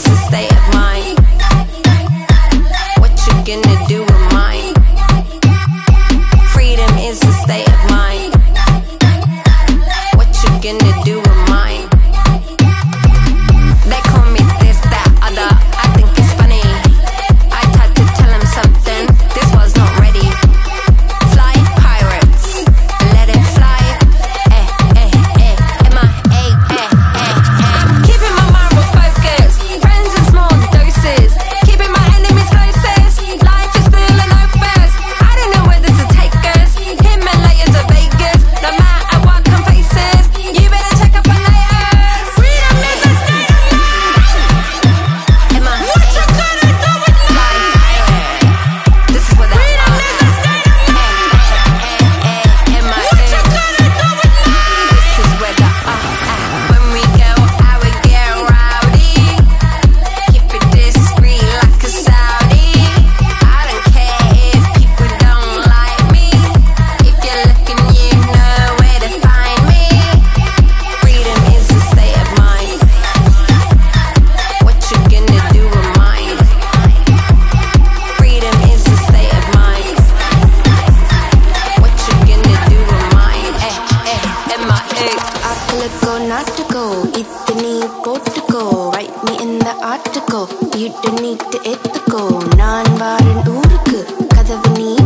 is a state of mind. What you gonna do with mine? Freedom is a state of mind. What you gonna do with mine? They call me this, that, other. I think it's funny. I tried to tell him something. This was not ready. Fly pirates, let it fly. M-I-A, keeping my moral focus. Friends in small doses, keeping my enemies closest. Life is still an opus. I don't know where this will take us. Himalayas to Vegas, no matter what come faces. You better check up on laters. Freedom is a state of mind. What you gonna do with mine? This is what I freedom is a state of mind. What you gonna do with mine? This is where the when we go out we get rowdy. Keep it discreet like a Saudi. I don't care if people don't like me. If you're looking, you know where to find me. Freedom is a state of mind. What you gonna do with mine? Freedom is a state of mind. What you gonna do with mine? M-I-A. Apologo, not to go. Ithani Portugal. Write me in the article. You don't need to ethical. Naan varan urukku. Kadavu nee